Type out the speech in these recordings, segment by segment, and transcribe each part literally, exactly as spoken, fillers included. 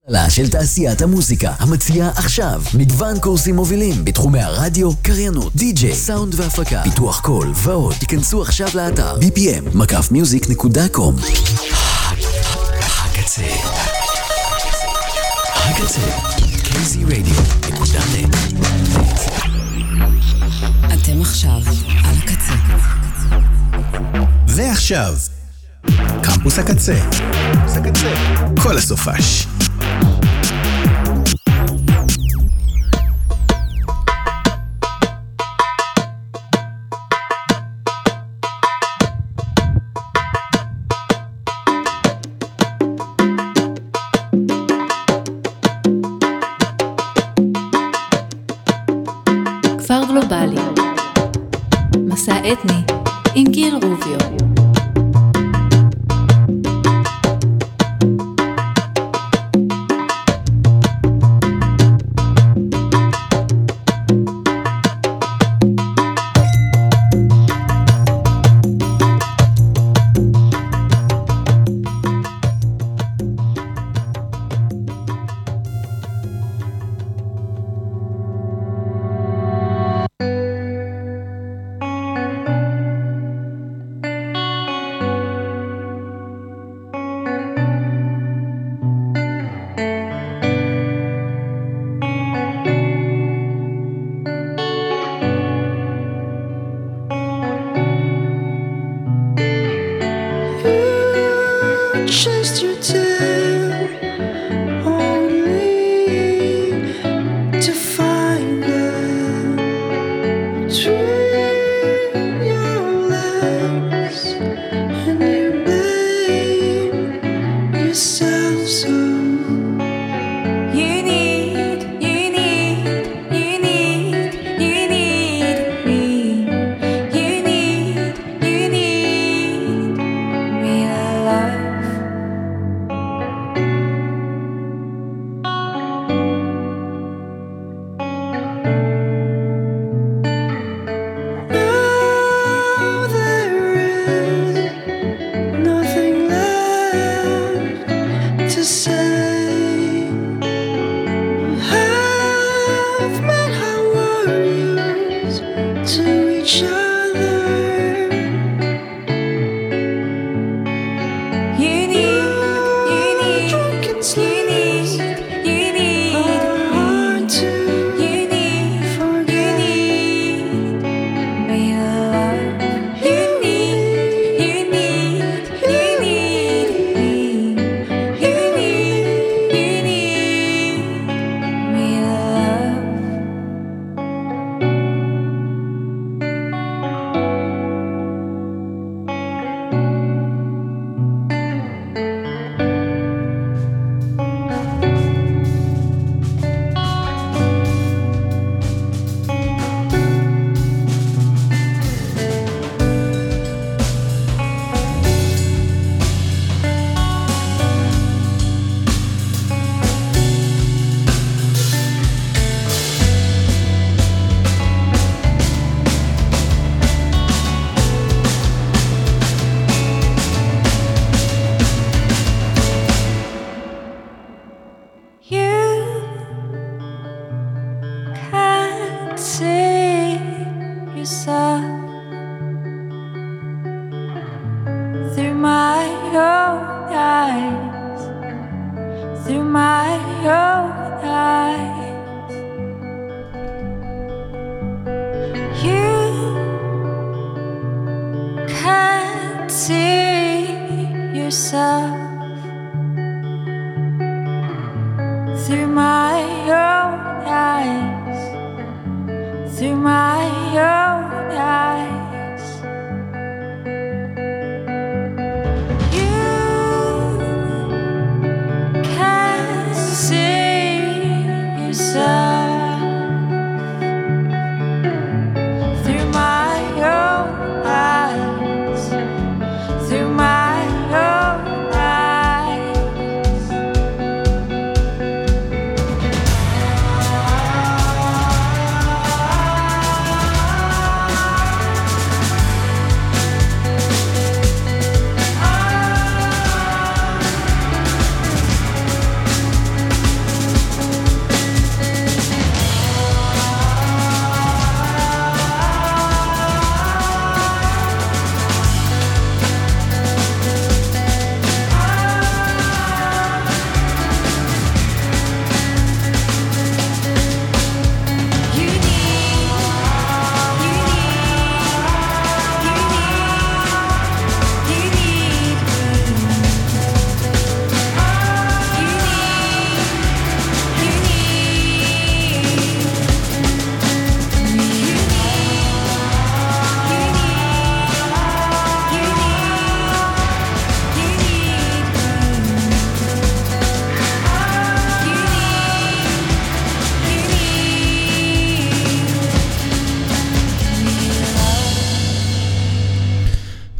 של תעשיית המוזיקה המציעה עכשיו מגוון קורסים מובילים בתחומי הרדיו, קריינות, די-ג'יי, סאונד והפקה, פיתוח קול ועוד. תיכנסו עכשיו לאתר בי פי אם מקף מיוזיק נקודה קום. הקצה הקצה קיי זי רדיו נקודה נט. אתם עכשיו על הקצה. ועכשיו קמפוס הקצה, כל הסופש. כפר גלובלי, מסע אתני עם גיל רוביו.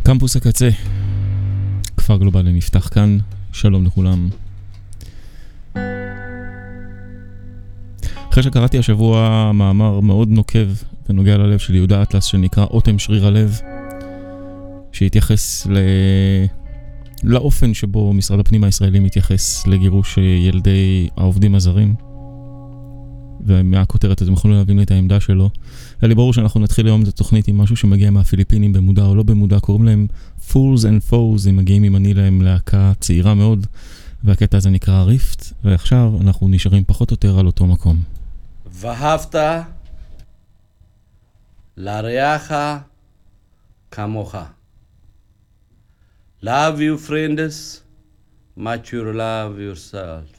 קמפוס הקצה, כפר גלובלי נפתח כאן, שלום לכולם. אחרי שקראתי השבוע מאמר מאוד נוקב ונוגע ללב של יהודה אטלס שנקרא אוטם שריר הלב, שהתייחס ל... לאופן שבו משרד הפנים הישראלי מתייחס לגירוש ילדי העובדים הזרים, ומהכותרת אתם יכולים להבין את העמדה שלו. היה לי ברור שאנחנו נתחיל היום את התוכנית עם משהו שמגיע מהפיליפינים במודע או לא במודע, קוראים להם Fools and Foes, הם מגיעים עם אני להם להקה צעירה מאוד, והקטע הזה נקרא ריפט, ועכשיו אנחנו נשארים פחות או יותר על אותו מקום. ואהבת לרעך כמוך. Love your friends, much you love yourself.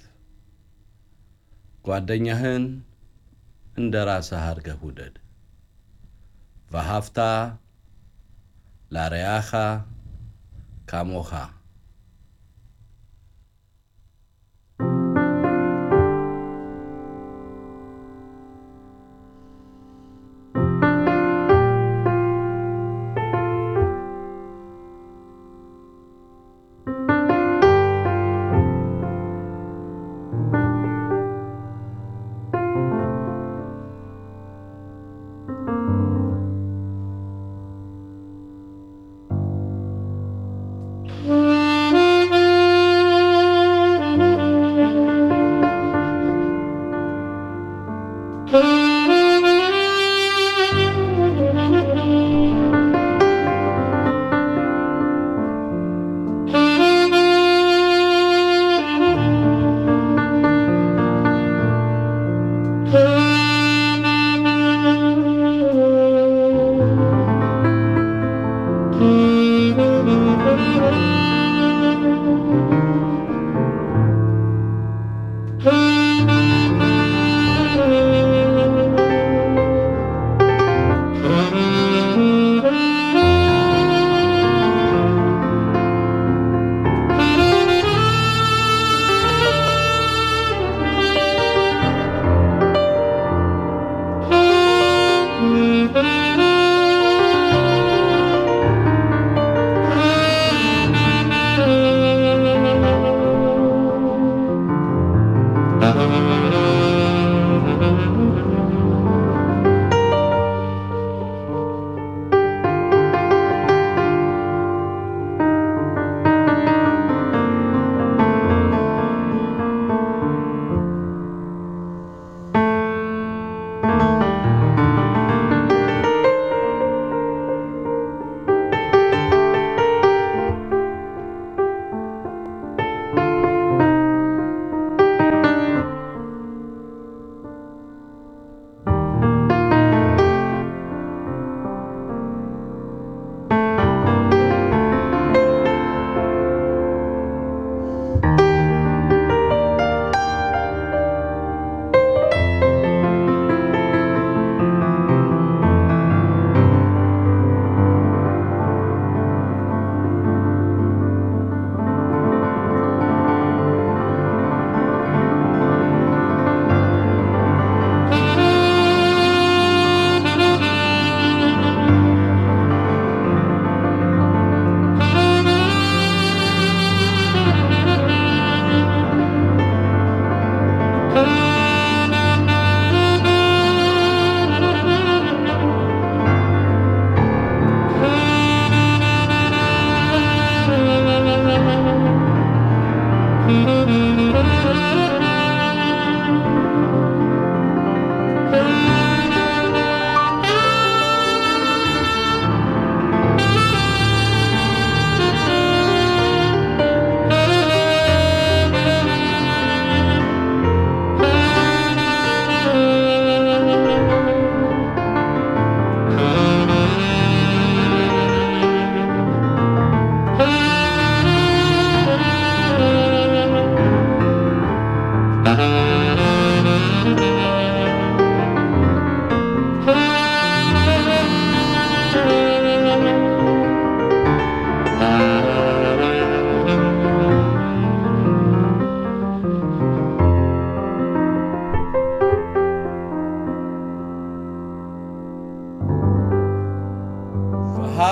ጓደኛህን እንደ ራስህ አድርገህ ውደድ። ואהבת לרעך כמוך.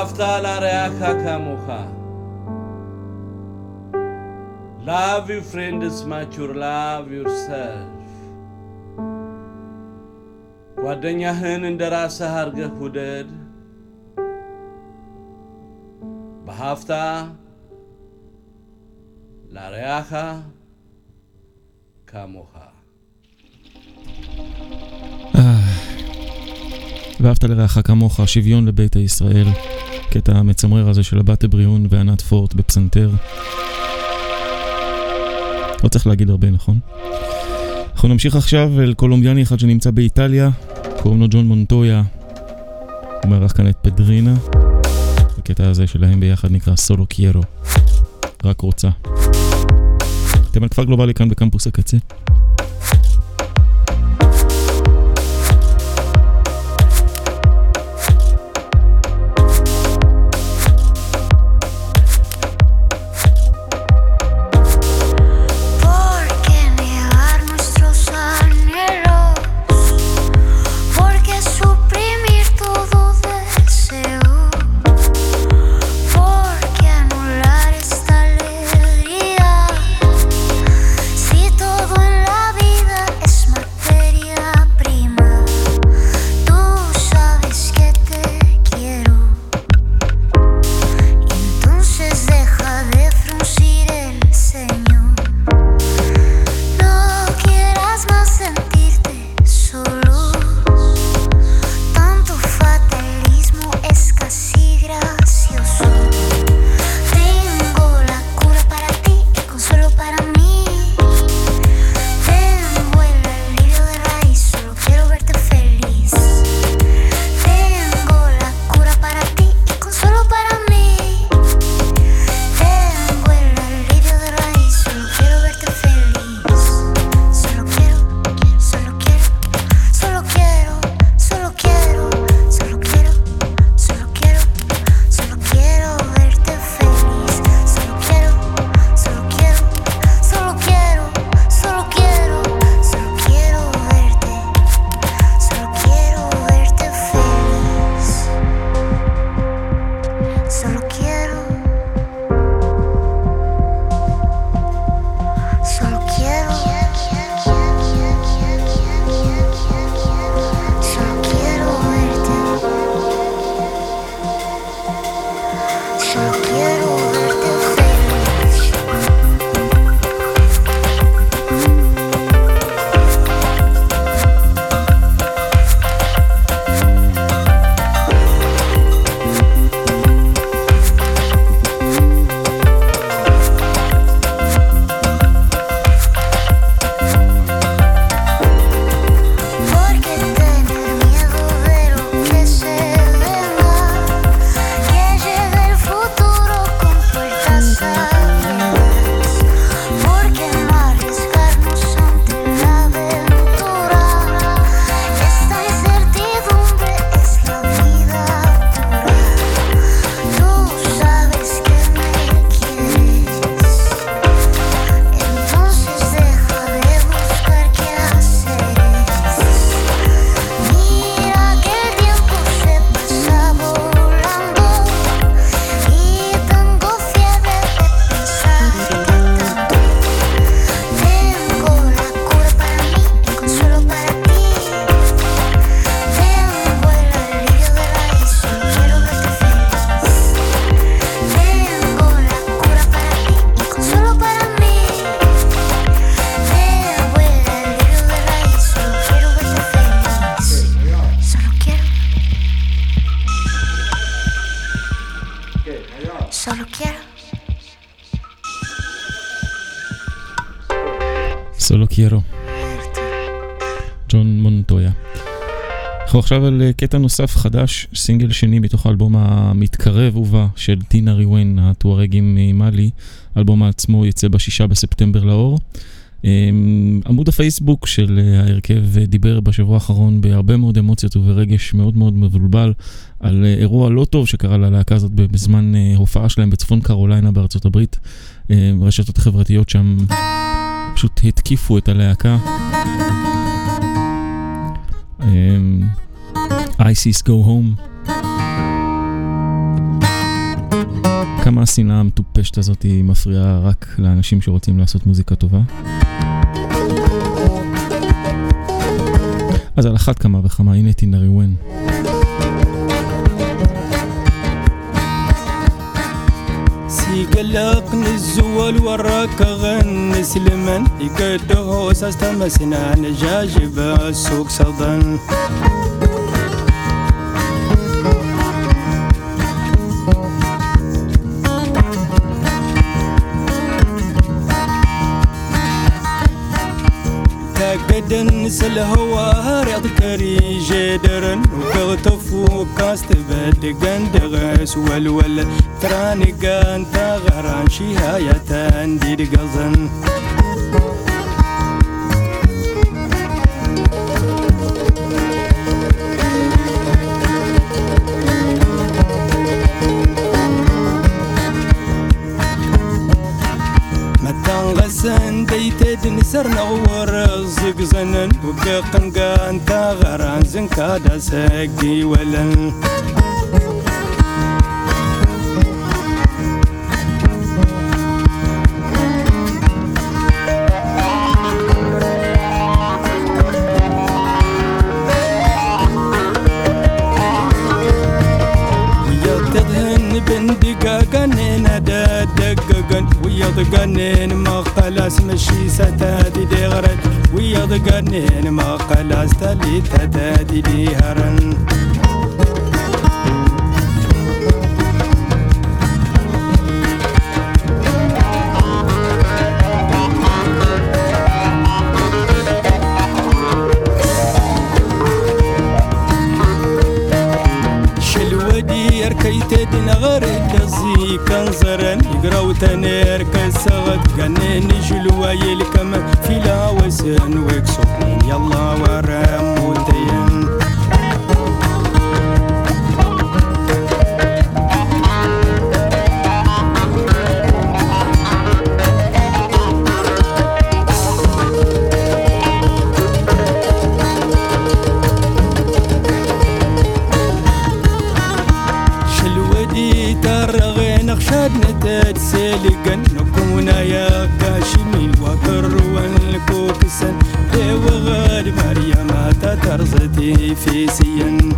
ואהבת לרעך כמוך. Love your friend as much as you love yourself. ጓደኛህን እንደ ራስህ አድርገህ ውደድ። ואהבת לרעך כמוך. ואהבת לרעך כמוך, שוויון לביתא ישראל. קטע המצמרר הזה של הבת בריאון וענת פורט בפסנתר. לא צריך להגיד הרבה, נכון? אנחנו נמשיך עכשיו אל קולומביאני אחד שנמצא באיטליה, קוראים לו ג'ון מונטויה. הוא מארח כאן את פדרינה. הקטע הזה שלהם ביחד נקרא סולו קיירו, רק רוצה. אתם על כפר גלובלי כאן בקמפוס הקצה. סולו קיירו, ג'ון מונטויה. אנחנו עכשיו על קטע נוסף חדש, סינגל שני מתוך האלבום המתקרב ובא של טינה ריווין, הטוארגים ממאלי. האלבום עצמו יצא בשישה בספטמבר לאור. עמוד הפייסבוק של ההרכב דיבר בשבוע האחרון בהרבה מאוד אמוציות וברגש מאוד מאוד מבולבל על אירוע לא טוב שקרה ללהקה הזאת בזמן הופעה שלהם בצפון קרוליינה בארצות הברית. רשתות החברתיות שם פשוט התקיפו את הלהקה. ISIS Go Home. כמה השנאה המטופשת הזאת היא מפריעה רק לאנשים שרוצים לעשות מוזיקה טובה. אז על אחת כמה וכמה, הנה טינרי ון. يقلق الزوال وراك غن سلمان يقده ساستمسنا نجاجب السوق صدن قدن سلهوا رياض كري جدرن وقطفو كاست بد قندغس والول تراني قان تغران شهايتان ديد قزن غسن ديتد نسرنا ورزق زنن وققن قان تغران زنكادا سقي ولن بندقاقن دققن ويضقنن ما خلاص مشي ستادي دغرد ويضقنن ما خلاص تلي تدادي ديهرن كيتدنا غرد زي كنزرن يقراو تنير كسغد قنن جلوا يلكم في لاوسن ويكسوكين يلا ورم وتين نتد سيلقن نكونا يا كاشمين وقر والكوكسن وغاد مريم تترزتي في سين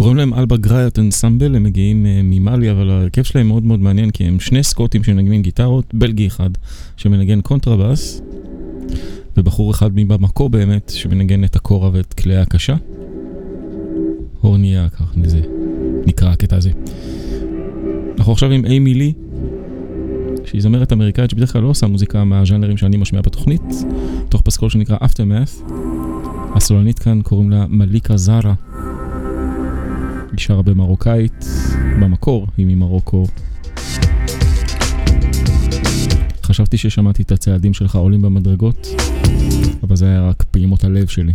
קוראים להם אלבה גראיית אנסמבל, הם מגיעים ממאלי, אבל ההרכב שלהם מאוד מאוד מעניין, כי הם שני סקוטים שמנגנים גיטרות, בלגי אחד שמנגן קונטרבאס, ובחור אחד במקור באמת, שמנגן את הקורה ואת כלי הקשה. הורניה, כך זה נקרא הקטע הזה. אנחנו עכשיו עם אימי לי, שהיא זמרת אמריקאית שבדרך כלל לא עושה מוזיקה מהז'אנרים שאני משמיע בתוכנית, תוך פסקול שנקרא Aftermath. הסולנית כאן קוראים לה מליקה זרה. היא שרה במרוקאית, במקור היא ממרוקו. חשבתי ששמעתי את הצעדים שלך עולים במדרגות, אבל זה היה רק פעימות הלב שלי.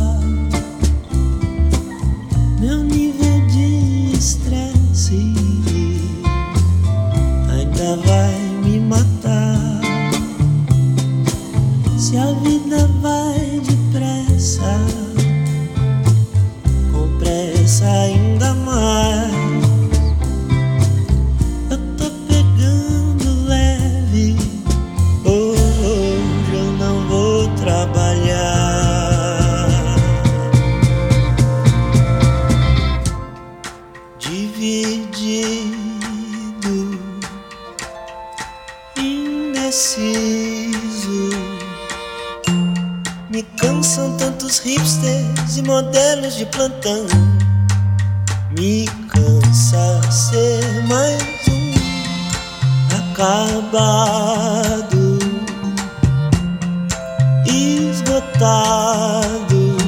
Meu nível de estresse ainda mais. Eu tô pegando leve, hoje eu não vou trabalhar. Dividido, indeciso, me cansam tantos hipsters e modelos de plantão. Me cansa ser mais um acabado, esgotado.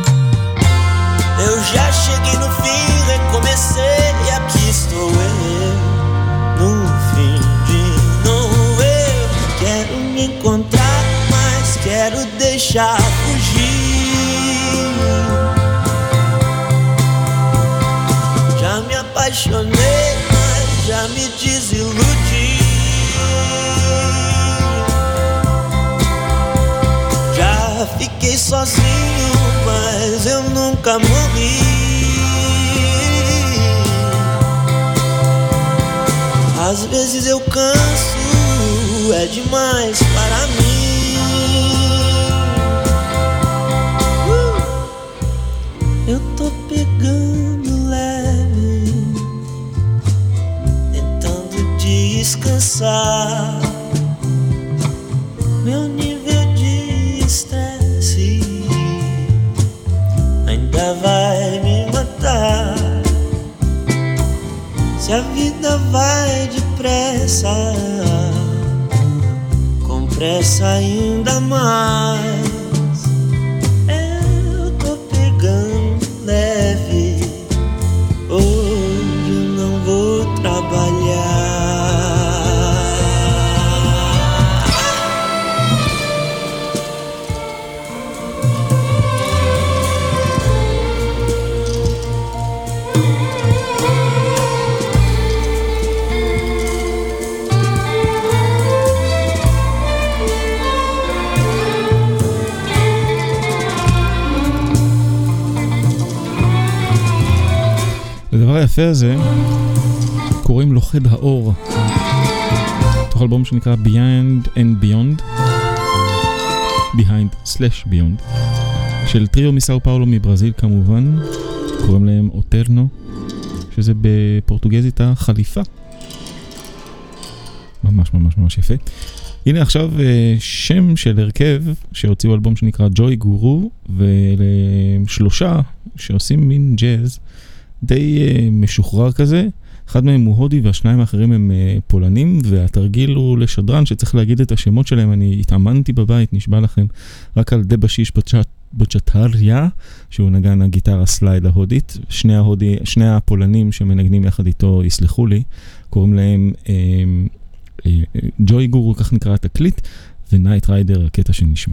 Eu já cheguei no fim, recomecei e aqui estou eu, no fim de novo eu. Quero me encontrar, mas quero deixar fugir. Já me apaixonei, mas já me desiludi. Já fiquei sozinho, mas eu nunca morri. Às vezes eu canso, é demais para mim. uh! Eu tô pegando leve, tentando descansar. Meu nível de estresse ainda vai me matar. Se a vida vai depressa, com pressa ainda mais. Eu tô pegando leve, hoje eu não vou trabalhar. לדבר היפה הזה קוראים לו חד האור, תוך אלבום שנקרא Behind and Beyond, Behind slash Beyond, של טריו מסאו פאולו מברזיל כמובן, קוראים להם אוטרנו, שזה בפורטוגזית החליפה. ממש ממש ממש יפה. הנה עכשיו שם של הרכב שהוציאו אלבום שנקרא ג'וי גורו, ולשלושה שעושים מין ג'אז די uh, משוחרר כזה. אחד מהם הוא הודי והשניים האחרים הם uh, פולנים, והתרגיל הוא לשדרן שצריך להגיד את השמות שלהם. אני התאמנתי בבית, נשבע לכם, רק על דבשיש בוצ'טריה, שהוא נגן הגיטרה סלייד ההודית. שני, ההודי, שני הפולנים שמנגנים יחד איתו יסלחו לי, קוראים להם uh, uh, ג'וי גורו, כך נקרא התקליט, ונייט ריידר, הקטע שנשמע.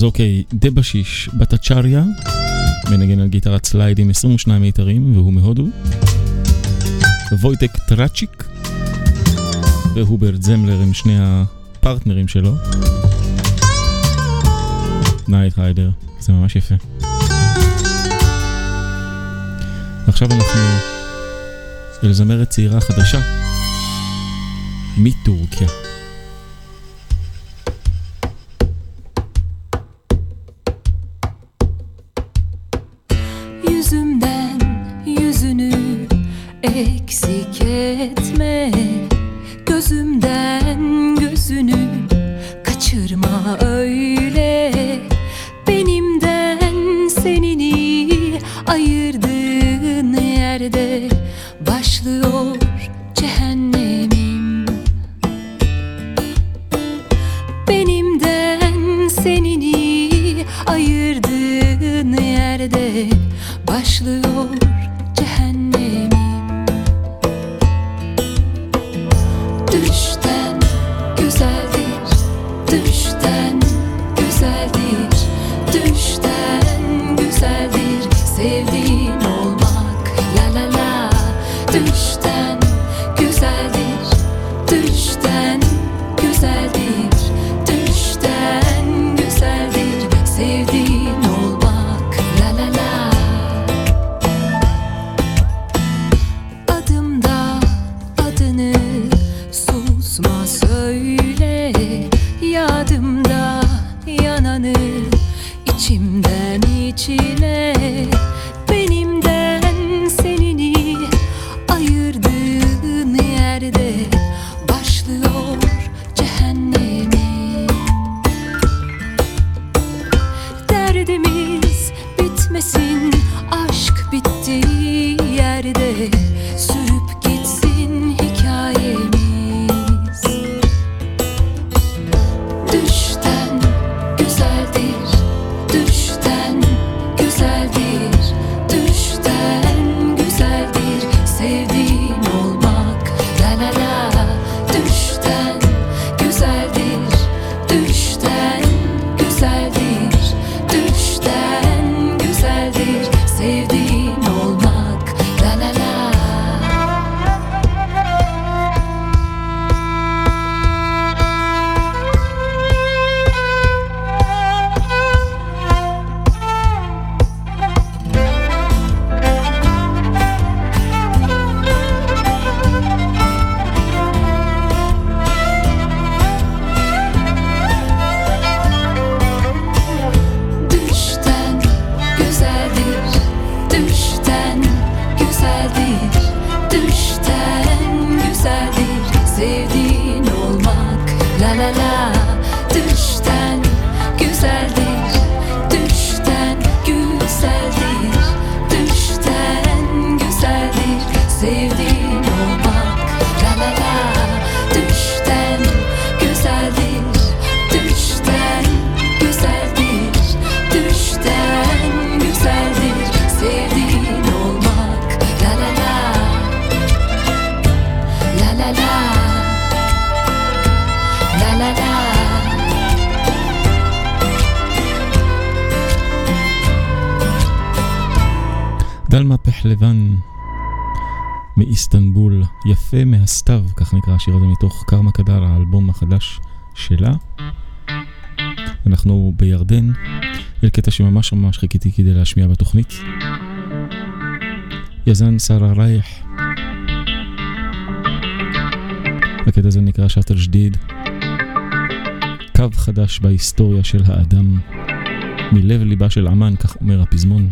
אז אוקיי, דבשיש בטצ'ריה, מנגן על גיטרת סלייד עם עשרים ושניים מיתרים, והוא מהודו. וויטק טראצ'יק, והוברט זמלר עם שני הפרטנרים שלו. נייט ריידר, זה ממש יפה. ועכשיו אנחנו אל זמרת צעירה חדשה מטורקיה. Yüzümden yüzünü eksik etme, gözümden gözünü kaçırma öyle. Benimden senini ayırdığın yerde başlıyor cehennemim. Benimden senini ayırdığın yerde başlıyor cehennemim. Düşten güzeldir, düşten güzeldir, düşten güzeldir sevdiğin olmak, la la la. Düşten güzeldir, düşten güzeldir, düşten güzeldir sevdiğin olmak, la la la. Adımda adını susma söyle, yadımda yananı içimden içine. Benimden senini ayırdığın yerde başlıyor cehennemim. Derdimiz bitmesin, aşk bittiği yerde sürüp gitsin hikayemiz. Düşten güzeldir, düşten güzeldir, düşten güzeldir sevdiğin olmak, la la la. Düşten güzeldir, düşten güzeldir, düşten güzeldir sevdiğin olmak, la la la. Düşten güzeldir, düşten güzeldir, düşten güzeldir sevdiğin olmak, la la la. Düşten güzeldir, düşten güzeldir, düşten güzeldir sevdiğin olmak, la la la. Düşten güzeldir, düşten güzeldir, düşten güzeldir sevdiğin olmak, la la la. La la la, la la la. דלמה פחלבן מאיסטנבול, יפה מהסתיו, כך נקרא השיר הזה מתוך קרמה קדר, האלבום החדש שלה. אנחנו בירדן, אל קטע שממש ממש חיכיתי כדי להשמיע בתוכנית. יזן שרה רייח, הקטע הזה נקרא שטל ג'דיד, קו חדש בהיסטוריה של האדם, מלב ליבה של עמן, כך אומר הפזמון.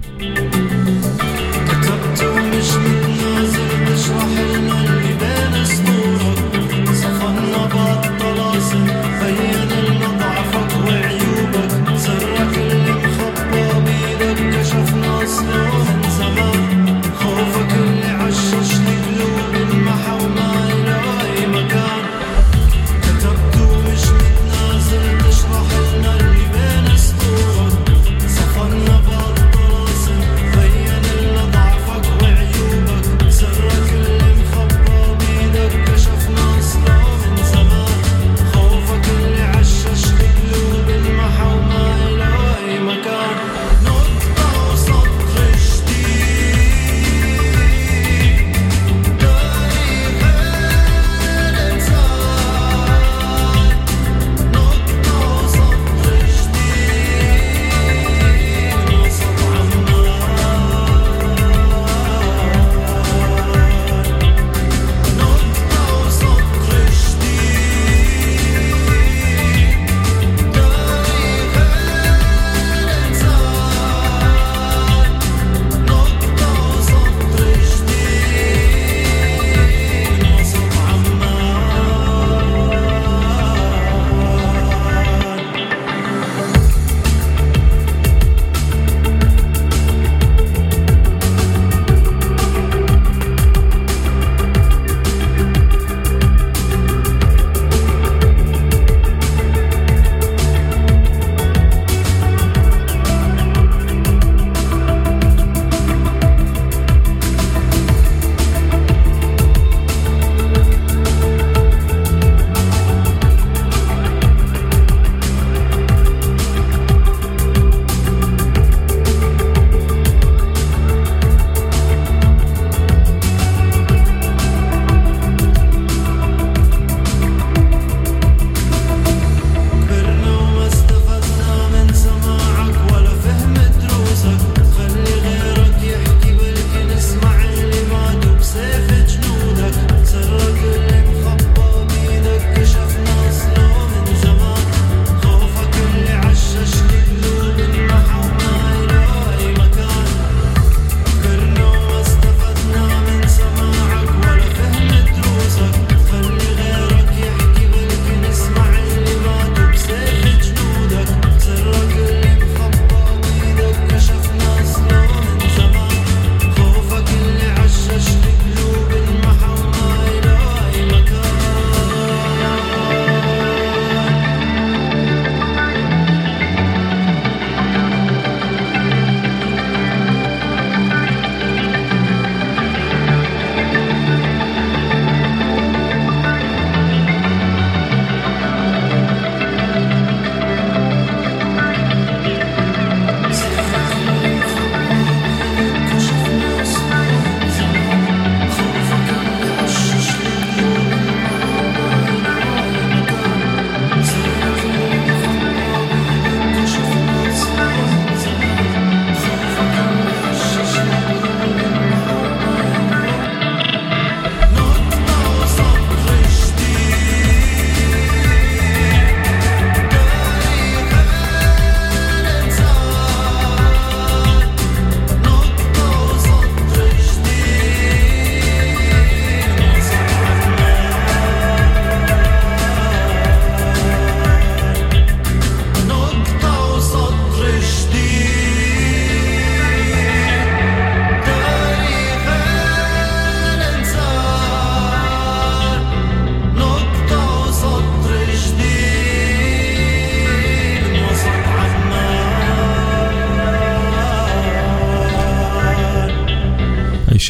كتبت مش نازل تشرح لنا اللي بين سطورك، صفنا بالطلاسم بين لنا ضعفك وعيوبك، سرك اللي مخبى بيدك كشفنا اصله من زمان، خوفك اللي عشش قلوب المحا وما الى اي مكان. كتبت مش نازل تشرح لنا اللي بين سطورك، صفنا بالطلاسم بين لنا ضعفك وعيوبك،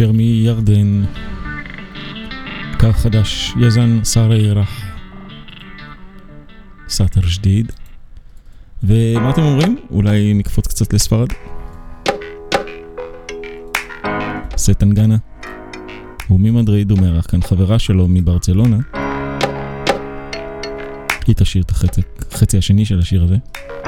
שיר מירדן, קו חדש, יזן סארי רח, סאטר ג'דיד. ומה אתם אומרים? אולי נקפוץ קצת לספרד? סטנגנה. הוא ממדריד, הוא מארח כאן חברה שלו מברצלונה. היא תשאיר את החצי, החצי השני של השיר הזה.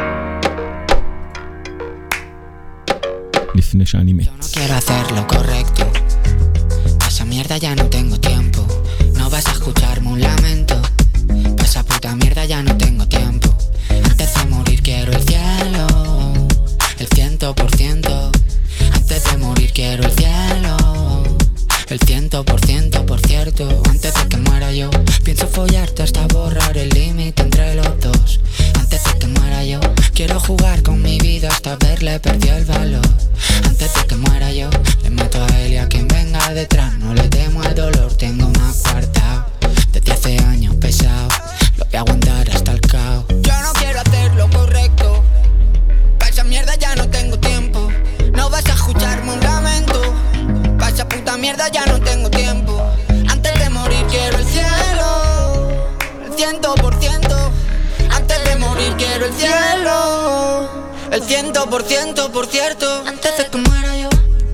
לפני שאני מת. Yo no quiero hacer lo correcto. Pa' esa mierda ya no tengo tiempo. No vas a escucharme un lamento. Pa' esa puta mierda ya no tengo tiempo. Antes de morir quiero el cielo, el ciento por ciento. Antes de morir quiero el cielo, el ciento por ciento, por cierto. Antes de que muera yo pienso follarte hasta borrar el límite entre los dos. Antes de que muera yo quiero jugar con mi vida hasta verle perdió el valor. Antes de que muera yo le mato a él y a quien venga detrás. No le temo al dolor, tengo más cuartao. Desde hace años pesado, lo voy a aguantar hasta el caos. Yo no quiero hacer lo correcto. Pa' esa mierda ya no tengo tiempo. No vas a escucharme un lamento. Pa' esa puta mierda ya no tengo tiempo. Antes de morir quiero el cielo, el ciento por ciento. Antes de morir quiero el cielo, el ciento por ciento, por cierto. Antes de que muera yo.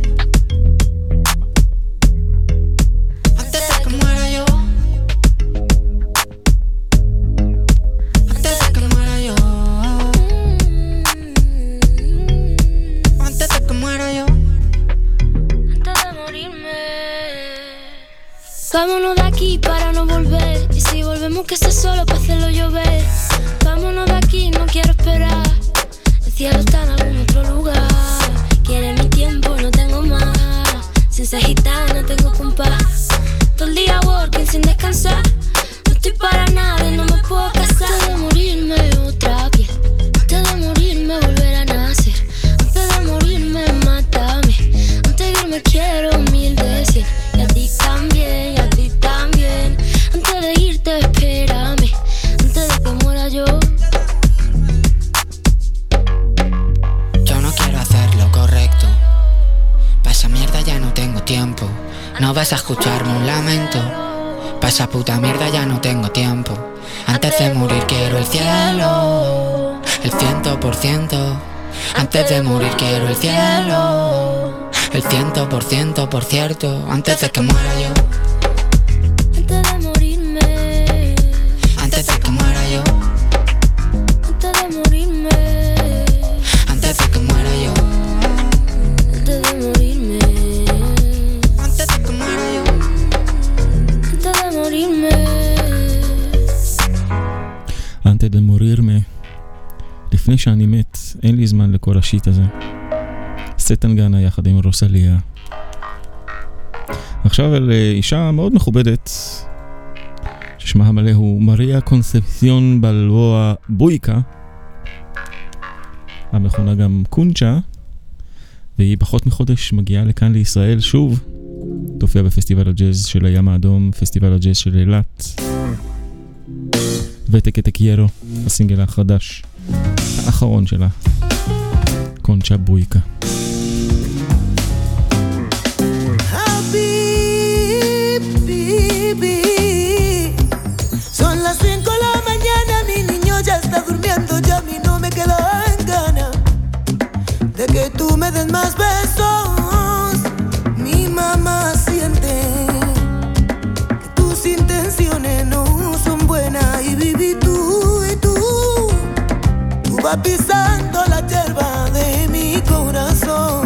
Antes de que muera yo. Antes de que muera yo. Antes de que muera yo. Antes de morirme. Vámonos de aquí para no volver. Y si volvemos que sea solo para hacerlo llover. Vámonos de aquí, no quiero esperar. El cielo está en algún otro lugar. Quiere mi tiempo, no tengo más. Sin ser gitana, tengo compás. Todo el día working sin descansar. No estoy para nada y no me puedo casar. Antes de morirme otra piel. Antes de morirme volver a nacer. Antes de morirme mátame. Antes de irme quiero mil de cien. Y a ti también, y a ti también. Antes de irte espérame. Antes de que muera yo. Yo no quiero hacer lo correcto. Pa' esa mierda ya no tengo tiempo. No vas a escucharme un lamento. Pa' esa puta mierda ya no tengo tiempo. Antes de morir quiero el cielo, el ciento por ciento. Antes de morir quiero el cielo, el ciento por ciento, por cierto. Antes de que muera yo. Antes de morirme. Antes de que muera yo. Antes de morirme. Antes de que muera yo. Antes de morirme. Antes de que muera yo. Antes de morirme. Antes de morirme. לפני שאני מת, אין לי זמן לכל השיט הזה. סטנגנה יחד עם רוסליה. עכשיו על אישה מאוד מכובדת, ששמה המלא הוא מריה קונספציון בלבואה בויקה, המכונה גם קונצ'ה, והיא פחות מחודש מגיעה לכאן לישראל שוב. תופיע בפסטיבל הג'אז של הים האדום, פסטיבל הג'אז של אילת. ותק te quiero, הסינגל החדש, האחרון שלה, קונצ'ה בויקה. Son las cinco de la mañana, mi niño ya está durmiendo, ya a mí no me queda en gana de que tú me des más besos. Mi mamá siente que tus intenciones no son buenas y viví tú y tú, tú vas pisando la hierba de mi corazón.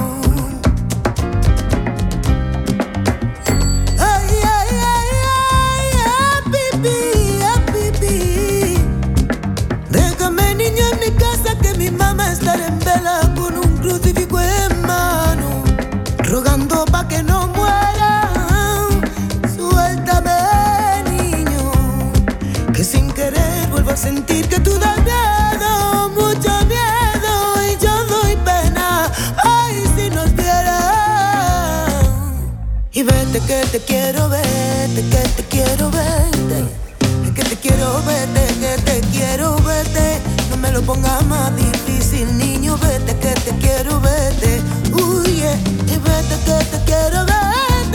Mi mamá estará en vela con un crucifijo en mano, rogando pa' que no muera. Suéltame, niño, que sin querer vuelvo a sentir que tú das miedo, mucho miedo, y yo doy pena. Ay, si nos vieran. Y vete que te quiero, vete que te quiero, vete que te quiero, vete que te quiero, vete. No me lo pongas más difícil, niño, vete que te quiero, vete. Uy, yeah. Y vete que te quiero, vete.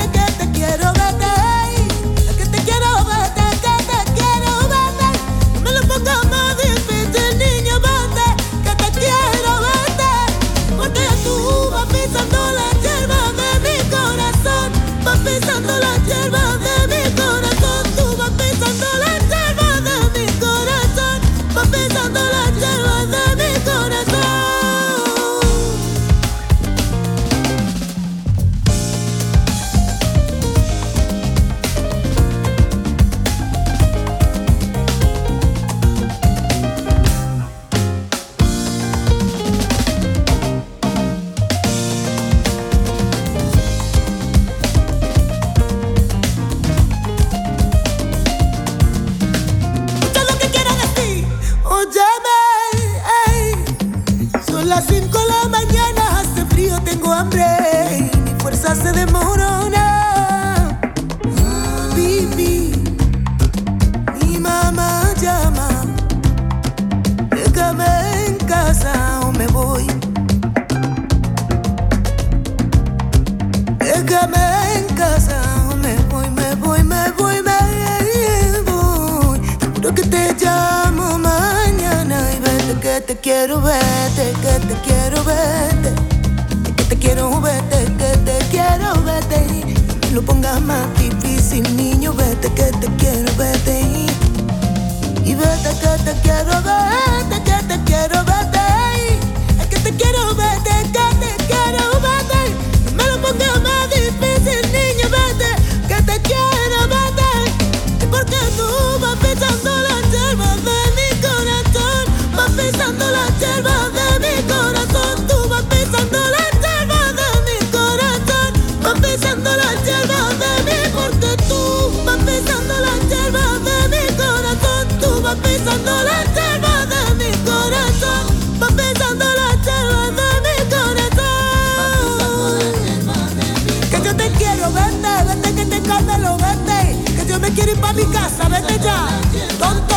que te quiero verte, que te quiero verte, que te quiero verte, que te quiero verte. Y lo pongas más difícil, niño, vete, que te quiero verte. Y vete, que te quiero verte, que te quiero verte. Es que te quiero verte, que te quiero verte. No me lo pongas más difícil, niño, vete, que te quiero verte. Y porque tú vas pisando la hierba de mi corazón, vas pisando la hierba de mi corazón, tú vas pisando la hierba de mi corazón, vas pisando la hierba de mí, porque tú vas pisando la hierba de mi corazón, tú vas pisando la hierba de mi corazón, vas pisando la hierba de mi corazón. Que yo te quiero, vete, vete, que te cándalo, vete, que yo me quiero ir pa' mi casa, vete ya, tonto.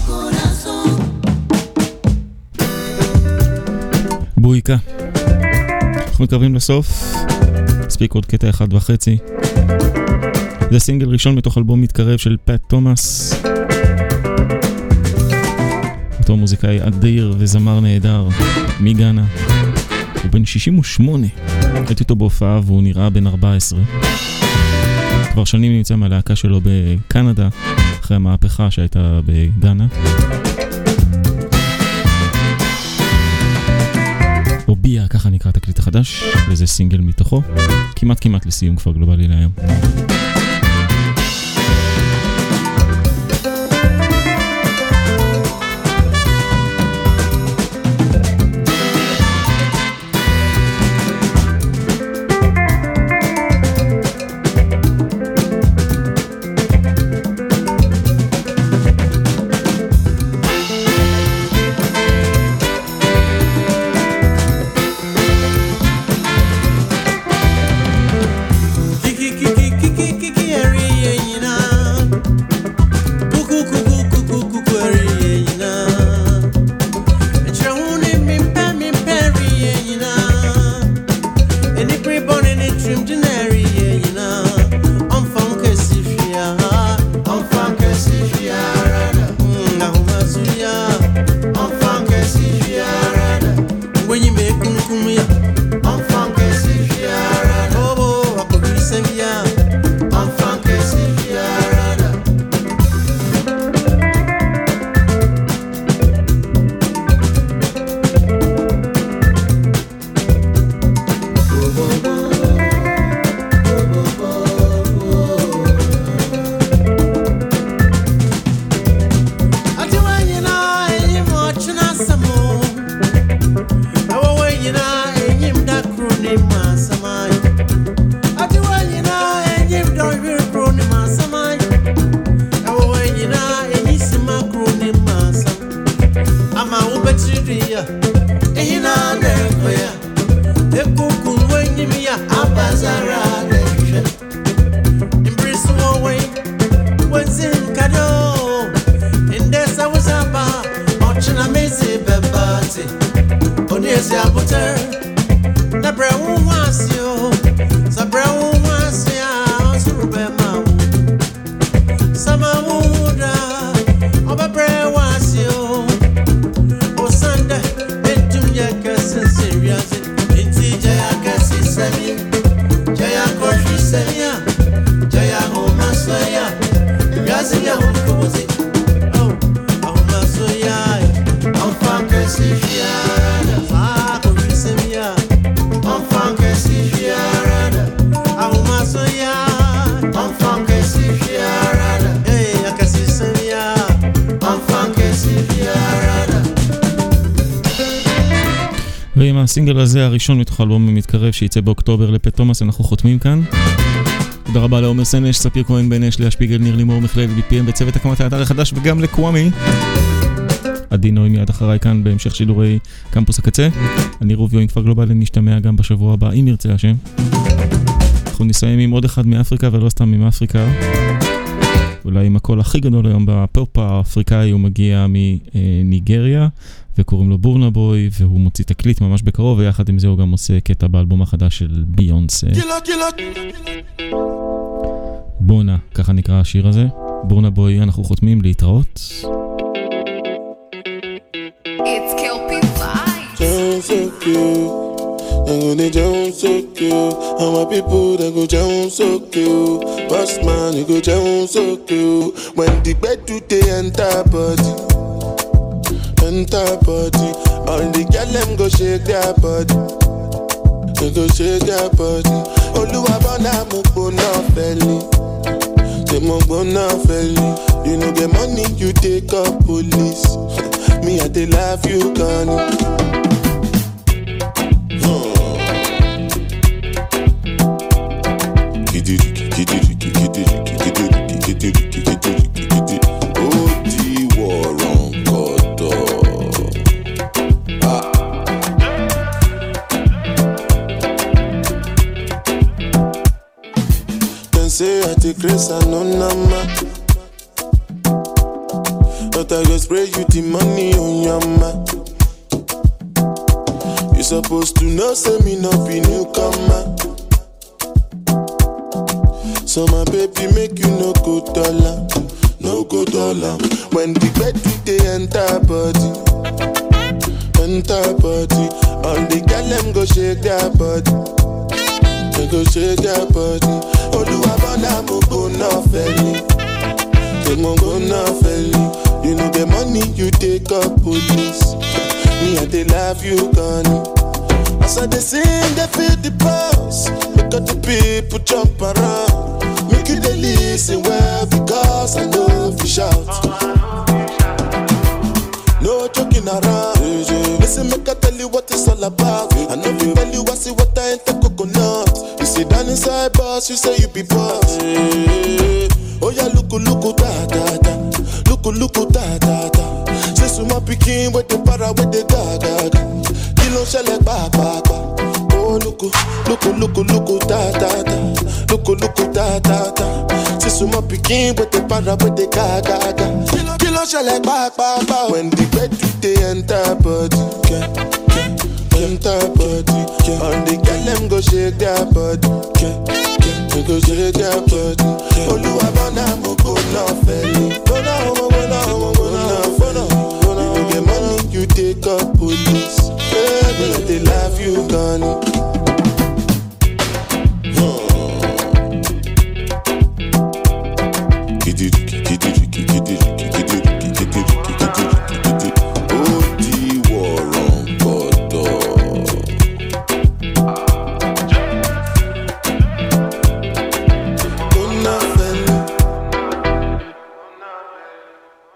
בויקה. אנחנו מתקרבים לסוף. הספיק עוד קטע אחד וחצי. זה סינגל ראשון מתוך אלבום מתקרב של פט תומאס. אותו מוזיקאי אדיר וזמר נהדר מגאנה. הוא בן שישים ושמונה. ראיתי אותו בהופעה והוא נראה בן ארבע עשרה. כבר שנים נמצא מהלהקה שלו בקנדה, אחרי המהפכה שהייתה בגאנה. אוביה, ככה נקרא תקליט החדש, וזה סינגל מתוכו, כמעט כמעט לסיום כבר גלובלי להיום. ועם הסינגל הזה הראשון מתוך אלבום מתקרב שייצא באוקטובר לפט תומאס אנחנו חותמים כאן. תודה רבה לעומר סנש, ספיר כהן, בן אש, ליה שפיגל, ניר לימור, מכלל ו-בי פי אם בצוות הקמת האתר החדש וגם לקוואמי. עדי נוי מיד אחריי כאן בהמשך שידורי קמפוס הקצה. אני רוביו עם כפר גלובלי, נשתמע גם בשבוע הבא אם ירצה השם. אנחנו נסיים עם עוד אחד מאפריקה ולא סתם מאפריקה. אולי עם הקול הכי גדול היום בפופ האפריקאי, הוא מגיע מניגריה וקוראים לו בורנה בוי, והוא מוציא תקליט ממש בקרוב, ויחד עם זה הוא גם עושה קטע באלבום החדש של ביונסה. בונה, ככה נקרא השיר הזה. בורנה בוי, אנחנו חותמים להתראות. It's Kelpie you. They go they jump so cute. And my people they go jump so cute. Boss man you go jump so cute. When the bed do they enter body, enter body. All the girl them go shake their body, they go shake their body. Oluwa bona mo bona belly, they mo bona belly. You know the money you take up police. Me I they love you gone. Say I take grace and no number, but I go spray you the money on your mouth. You supposed to know, say me not be newcomer. So my baby make you no go dollar, no go dollar. When the bed do they enter body, enter body. All the girl them go shake their body, they go shake their body. Oluwa bona mo go na felly, they mo go na felly. You know the money you take up police. Me and they love you gone. As I they sing, they feel the pulse. Make all the people jump around. Make you they listen well because I know if you shout. No joking around. Listen, make I tell you what it's all about. I know if you tell you I see what I ain't the coconut. You sit down inside boss, you say you be boss. Oh yeah, look, look, da da da. Look, look, da da da. Say so my picking with the para with the da da da. Kilo shell like ba ba ba. Oh look, look, look, look, da da da. Look, look, da da da. Say so my picking with the para with the ga ga ga. Kilo shell like ba ba ba. When the bed do they enter body, yeah, yeah, enter body. Yeah. All the girl them go shake their body, yeah, yeah, they go shake their body. Yeah. Oluwa bona mo go na felly, go na go na go na go na. You get money you take up police, yeah, but they love you